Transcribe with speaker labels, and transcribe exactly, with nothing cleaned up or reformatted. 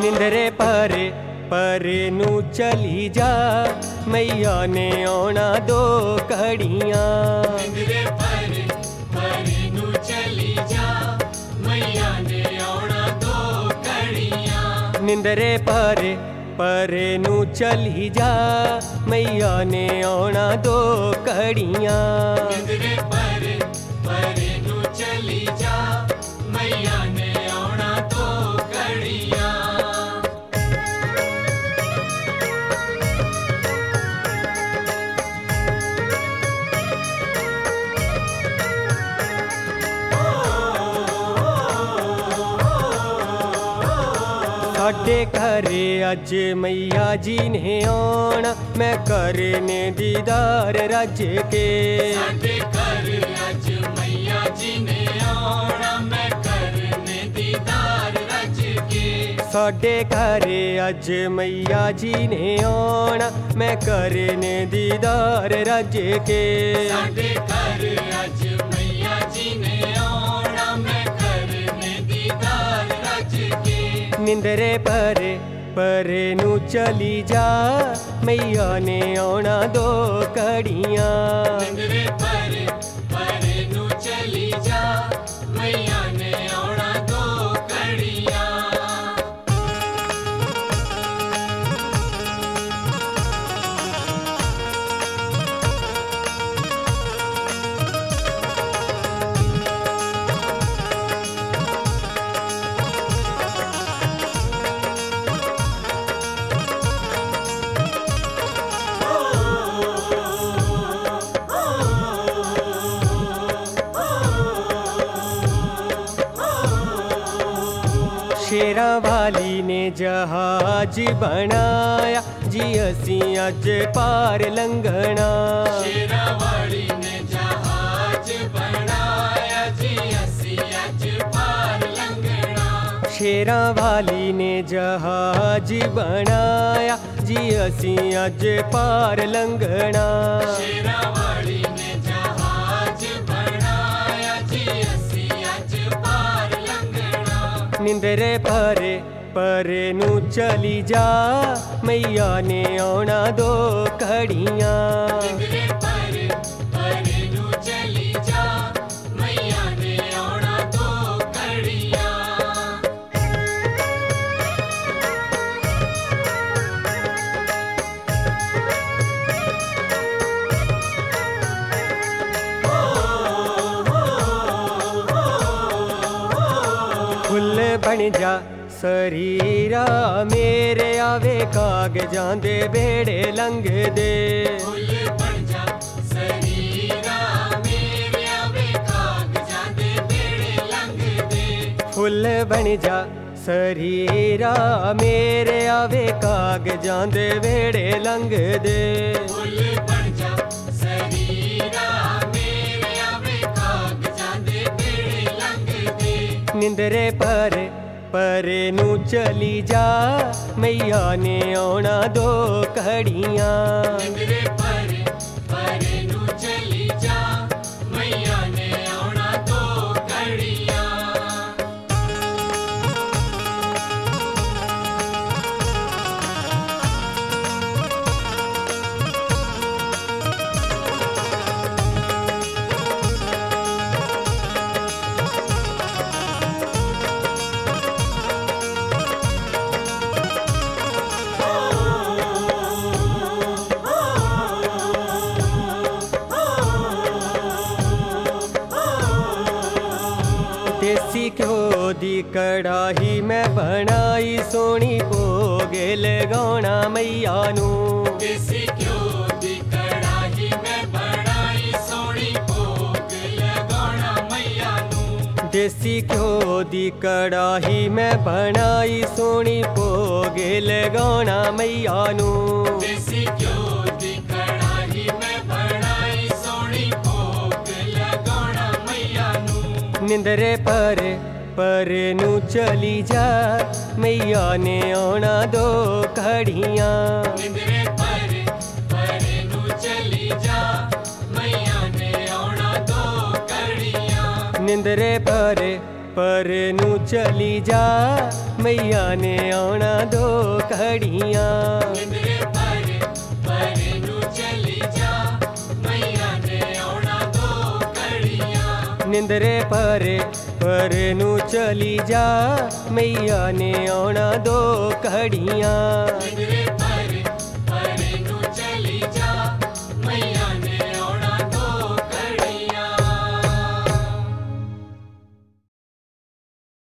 Speaker 1: निंदरे परे परे नू चली जा, मैया ने आना दो घड़ियां।
Speaker 2: निंदरे परे परे नू चली जा, मैया ने आना दो घड़ियां।
Speaker 1: निंदरे परे परे नू चली जा, मैया ने आना दो घड़ियां।
Speaker 2: निंदरे परे परे नू चली जा, मैया ने आना दो घड़ियां।
Speaker 1: साडे घरे अज मैया जी ने आना, मैं करने दीदार रज के।
Speaker 2: साडे घर अज मैया जी ने आना, मैं करने दीदार रज के।
Speaker 1: साडे घरे अज मैया जी ने आना, मैं करने दीदार रज के।
Speaker 2: साडे घर अज मैया जी ने आना, मैं करने दीदार रज के।
Speaker 1: निंदरे परे परे नू चली जा, मैया ने आना दो घड़ियां।
Speaker 2: निंदरे परे परे नू चली जा, मैया ने आना दो घड़ियां।
Speaker 1: शेरा वाली ने जहाज बनाया जी, असी अज पार लंघना।
Speaker 2: शेरा वाली ने जहाज बनाया जी, असी अज पार लंघना।
Speaker 1: शेरा वाली ने जहाज बनाया जी, असी अज पार लंघना।
Speaker 2: शेरा वाली ने जहाज बनाया जी, असी अज पार लंघना।
Speaker 1: निंदरे परे परे नू चली जा, मैया ने आना दो घड़ियां।
Speaker 2: निंदरे परे परे नू चली जा, मैया ने आना दो घड़ियां।
Speaker 1: फुल बन जा शरीरा मेरे, आवे कागजां दे बेड़े लंघदे।
Speaker 2: फुल बन जा शरीरा मेरे, आवे कागजां दे बेड़े लंघदे।
Speaker 1: फुल बन जा शरीरा मेरे, आवे कागजां दे बेड़े लंघदे।
Speaker 2: फुल बन जा शरीरा मेरे, आवे कागजां दे बेड़े लंघदे।
Speaker 1: निंदरे परे परे नू चली जा, मैया ने आना दो घड़ियां।
Speaker 2: निंदरे परे परे नू चली जा, मैया ने आना दो घड़ियां।
Speaker 1: देसी घ्यो दी कड़ाही मैं बनाई, सोनी भोगे लगाना मैया नू।
Speaker 2: देसी घ्यो दी कड़ाही मैं बनाई, सोनी भोग लगाना मैया नू।
Speaker 1: देसी घ्यो दी कड़ाही मैं बनाई, सोनी भोगे लगाना मैया नू।
Speaker 2: देसी घ्यो दी कड़ाही मैं बनाई, सोनी भोग लगाना मैया नू।
Speaker 1: निंदरे परे परे नू चली जा, मैया ने आना दो घड़ियां।
Speaker 2: निंदरे परे परे नू चली जा, मैया ने आना दो घड़ियां।
Speaker 1: निंदरे परे ਪਰੇ ਨੂੰ ਚਲੀ ਜਾ ਮਈਆ ਨੇ ਆਉਣਾ ਦੋ ਘੜੀਆਂ
Speaker 2: ਨਿੰਦਰੇ ਪਰੇ ਪਰੇ ਨੂੰ ਚਲੀ ਜਾ ਮਈਆ ਨੇ ਆਉਣਾ ਦੋ ਘੜੀਆਂ
Speaker 1: ਨਿੰਦਰੇ ਪਰੇ ਪਰੇ ਨੂੰ ਚਲੀ ਜਾ ਮਈਆ ਨੇ ਆਉਣਾ ਦੋ ਘੜੀਆਂ
Speaker 2: ਨਿੰਦਰੇ ਪਰੇ